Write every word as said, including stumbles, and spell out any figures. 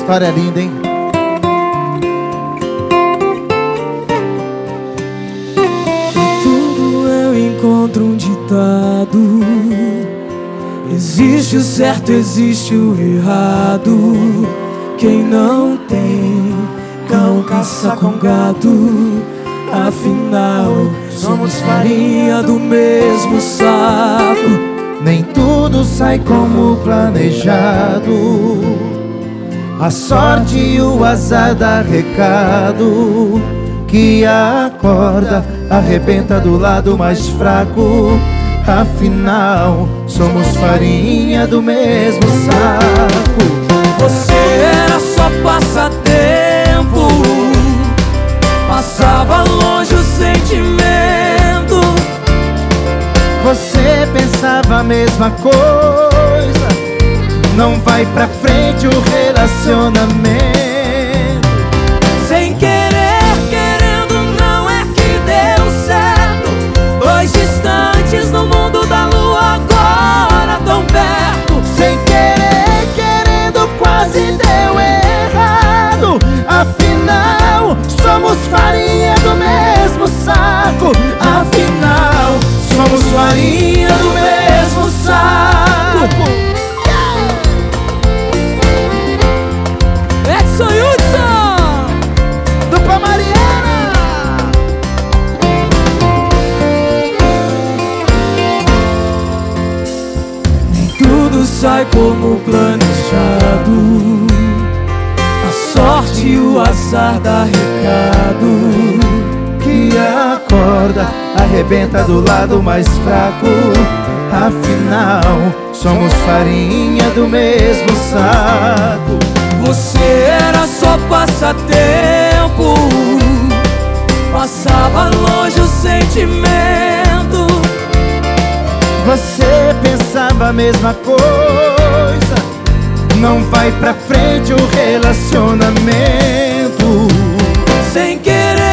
história é linda, hein? Em tudo eu encontro um ditado: existe o certo, existe o errado. Quem não tem cão caça com gato. Afinal, somos farinha do mesmo saco. Nem tudo sai como planejado. A sorte e o azar dá recado, que a corda arrebenta do lado mais fraco. Afinal, somos farinha do mesmo saco. Você era só passatempo, passava longe o sentimento. Você pensava a mesma coisa, não vai pra frente o relacionamento. Sem querer, querendo, não é que deu certo. Dois distantes no mundo da lua, agora tão perto. Sem querer, querendo, quase deu errado. Afinal, somos farinha do mesmo saco. Afinal, somos farinha do mesmo saco. Edson Hudson, Dupla Mariana. nem tudo sai como planejado. A sorte e o azar dá recado, Que a corda arrebenta do lado mais fraco. Afinal, somos farinha do mesmo saco. você era só passatempo, passava longe o sentimento. Você pensava a mesma coisa, não vai pra frente o relacionamento. Sem querer,